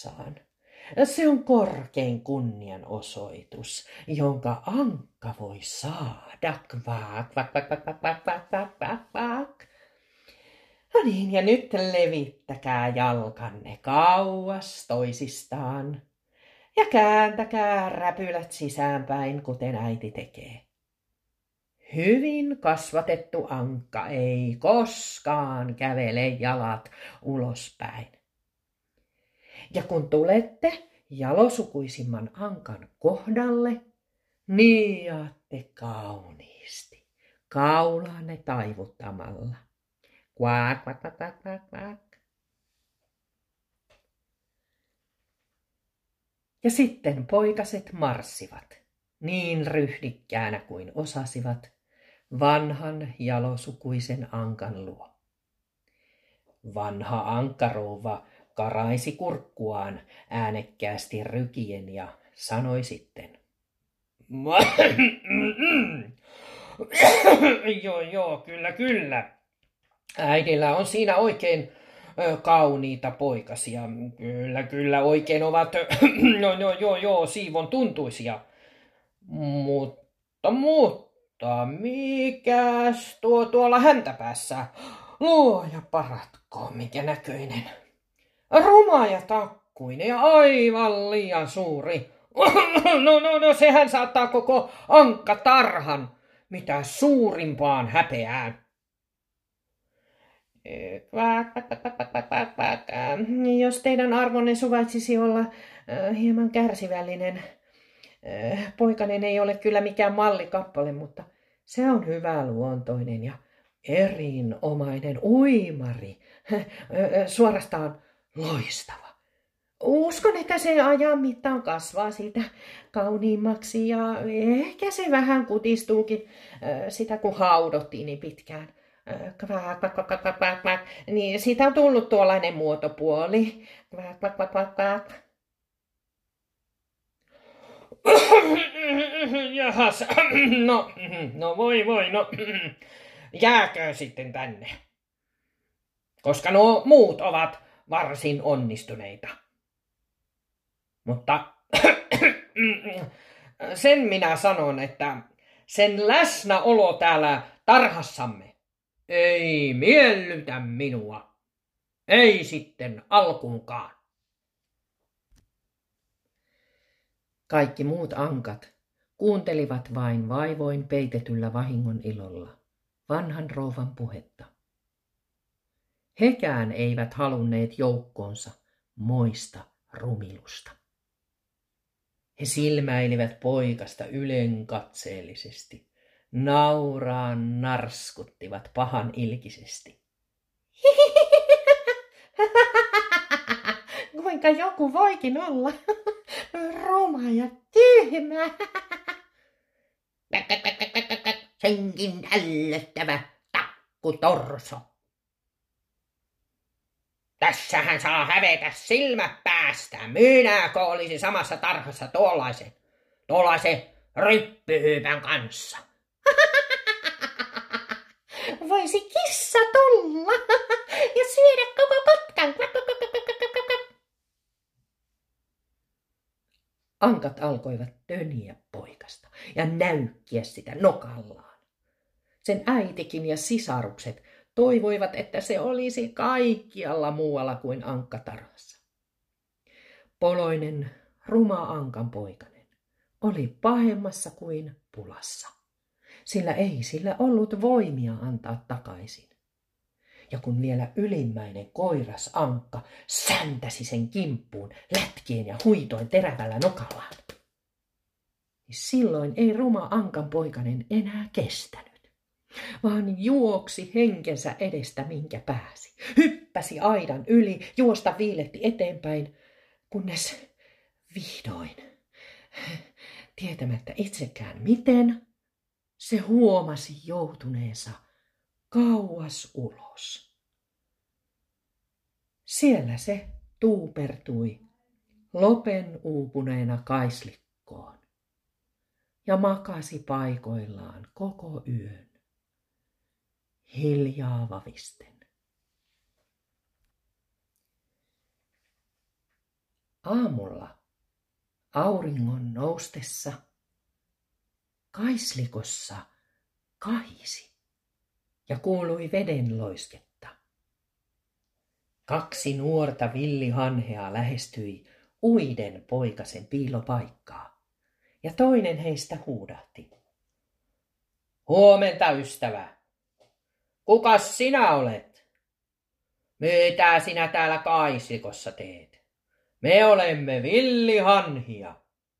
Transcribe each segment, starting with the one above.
tosissaan. Se on korkein kunnianosoitus, jonka ankka voi saada. Kvak, kvak, kvak, kvak, kvak, kvak, kvak, kvak, kvak. No niin, ja nyt levittäkää jalkanne kauas toisistaan. Ja kääntäkää räpylät sisäänpäin, kuten äiti tekee. Hyvin kasvatettu ankka ei koskaan kävele jalat ulospäin. Ja kun tulette jalosukuisimman ankan kohdalle, niiaatte kauniisti kaulanne taivuttamalla. Kvak, kvak, kvak, kvak, kvak, kvak. Ja sitten poikaset marssivat, niin ryhdikkäänä kuin osasivat, vanhan jalosukuisen ankan luo. Vanha ankkarouva karaisi kurkkuaan äänekkäästi rykien ja sanoi sitten. Joo, kyllä. Äidillä on siinä oikein kauniita poikasia. Kyllä, oikein ovat, siivon tuntuisia. Mutta, mikäs tuolla häntäpäässä? Luoja paratkoon, mikä näköinen. Ruma ja takkuinen ja aivan liian suuri. No, sehän saattaa koko ankkatarhan mitä suurimpaan häpeään. Jos teidän arvonne suvaitsisi olla hieman kärsivällinen. Poikanen ei ole kyllä mikään mallikappale, mutta se on hyvä luontoinen ja erinomainen uimari. Suorastaan loistava. Uskon, että se ajan mittaan kasvaa siitä kauniimmaksi ja ehkä se vähän kutistuukin sitä, kun haudottiin niin pitkään. Kvak, kvak, kvak, kvak, kvak, kvak. Niin siitä on tullut tuollainen muotopuoli. Kvak, kvak, kvak, kvak, kvak. Jahas, no voi, no jääkö sitten tänne, koska nuo muut ovat varsin onnistuneita. Mutta sen minä sanon, että sen läsnäolo täällä tarhassamme ei miellytä minua, ei sitten alkuunkaan. Kaikki muut ankat kuuntelivat vain vaivoin peitetyllä vahingon ilolla vanhan rouvan puhetta. Hekään eivät halunneet joukkoonsa moista rumilusta. He silmäilivät poikasta ylenkatseellisesti, nauraan narskuttivat pahan ilkisesti. Kuinka joku voikin olla ruma ja tyhmä. Senkin ällöttävä takkutorso. Tässähän saa hävetä silmät päästä. Minäkö olisi samassa tarhassa tuollaisen ryppyhyypän kanssa? Voisi kissa tulla ja syödä koko kotkan. Ankat alkoivat töniä poikasta ja näykkiä sitä nokallaan. Sen äitikin ja sisarukset toivoivat, että se olisi kaikkialla muualla kuin ankkatarhassa. Poloinen, ruma ankan poikanen oli pahemmassa kuin pulassa, sillä ei sillä ollut voimia antaa takaisin. Ja kun vielä ylimmäinen koiras ankka säntäsi sen kimppuun lätkien ja huitoin terävällä nokallaan, niin silloin ei ruma ankan poikanen enää kestänyt, vaan juoksi henkensä edestä minkä pääsi. Hyppäsi aidan yli, juosta viiletti eteenpäin, kunnes vihdoin, tietämättä itsekään miten, se huomasi joutuneensa kauas ulos. Siellä se tuupertui lopen uupuneena kaislikkoon ja makasi paikoillaan koko yön, hiljaa vavisten. Aamulla auringon noustessa kaislikossa kahisi ja kuului veden loisketta. 2 nuorta villihanhea lähestyi uiden poikasen piilopaikkaa ja toinen heistä huudahti. Huomenta, ystävä. Kukas sinä olet? Mitä sinä täällä kaislikossa teet? Me olemme villihanhia.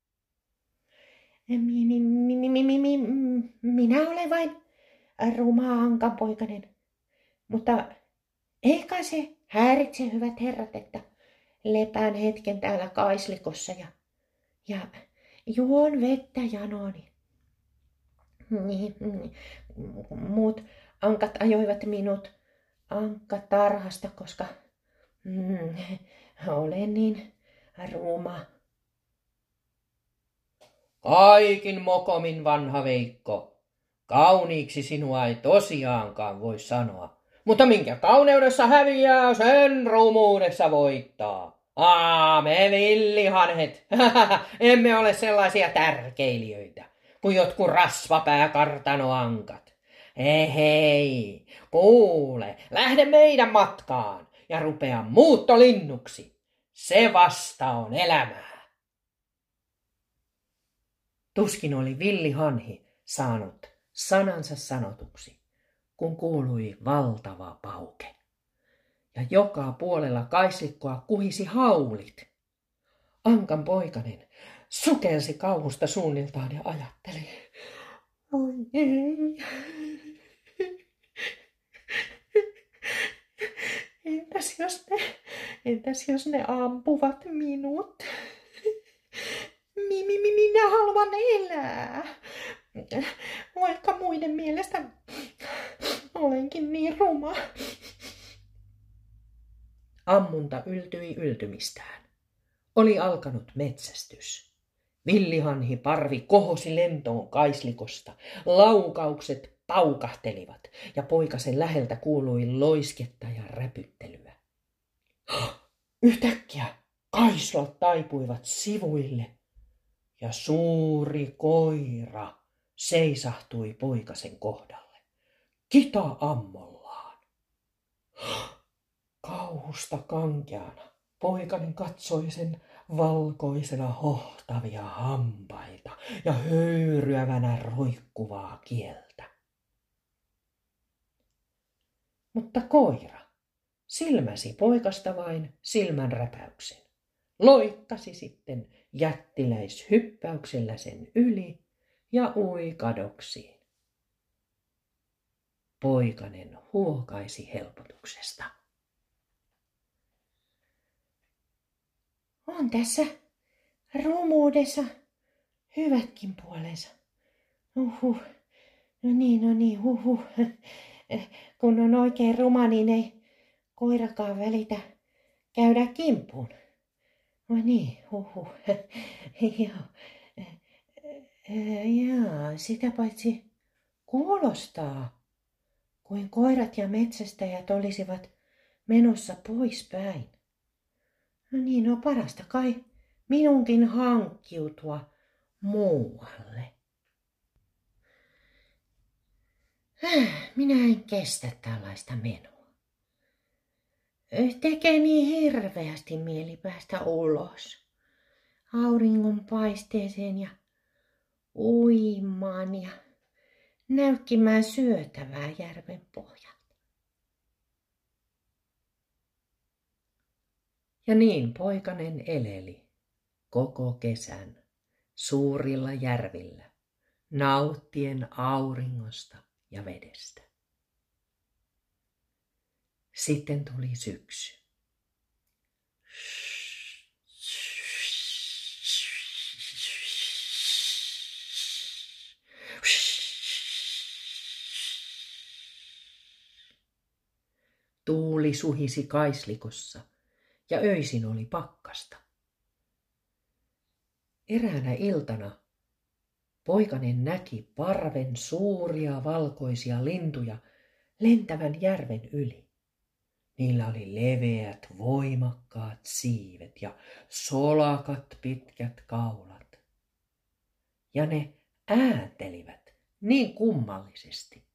Minä olen vain ruma ankanpoikainen, mutta eikä se häiritse, hyvät herrat, että lepään hetken täällä kaislikossa ja juon vettä janooni. Niin, muut ankat ajoivat minut ankkatarhasta, koska olen niin ruma. Kaikin mokomin vanha Veikko, kauniiksi sinua ei tosiaankaan voi sanoa, mutta minkä kauneudessa häviää, sen rumuudessa voittaa. Me villihanhet, emme ole sellaisia tärkeilijöitä kuin jotkut rasvapääkartanoankat. Hei, kuule, lähde meidän matkaan ja rupea muuttolinnuksi. Se vasta on elämää. Tuskin oli villihanhi saanut sanansa sanotuksi, kun kuului valtava pauke. Ja joka puolella kaislikkoa kuhisi haulit. Ankan poikanen sukelsi kauhusta suunniltaan ja ajatteli. Oi ei. Entäs jos ne ampuvat minut? Minä haluan elää, vaikka muiden mielestä olenkin niin ruma. Ammunta yltyi yltymistään. Oli alkanut metsästys. Villihanhi parvi kohosi lentoon kaislikosta. Laukaukset paukahtelivat ja poikasen läheltä kuului loisketta ja räpyttelyä. Yhtäkkiä kaislat taipuivat sivuille ja suuri koira seisahtui poikasen kohdalle. Kita ammollaan. Kauhusta kankeana poikanen katsoi sen valkoisena hohtavia hampaita ja höyryävänä roikkuvaa kieltä. Mutta koira silmäsi poikasta vain silmänräpäyksen. Loikkasi sitten jättiläishyppäyksellä sen yli ja ui kadoksiin. Poikanen huokaisi helpotuksesta. On tässä rumuudessa hyvätkin puolensa. No niin, Kun on oikein ruma, niin ei koirakaan välitä käydä kimppuun. No niin, Joo, sitä paitsi kuulostaa, kuin koirat ja metsästäjät olisivat menossa poispäin. No niin, parasta kai minunkin hankkiutua muualle. Minä en kestä tällaista menoa. Tekee niin hirveästi mieli päästä ulos. Auringon paisteeseen ja uimaan ja näykkimään syötävää järven pohjalta. Ja niin poikanen eleli koko kesän suurilla järvillä, nauttien auringosta ja vedestä. Sitten tuli syksy. Tuuli suhisi kaislikossa ja öisin oli pakkasta. Eräänä iltana poikanen näki parven suuria valkoisia lintuja lentävän järven yli. Niillä oli leveät, voimakkaat siivet ja solakat pitkät kaulat. Ja ne ääntelivät niin kummallisesti.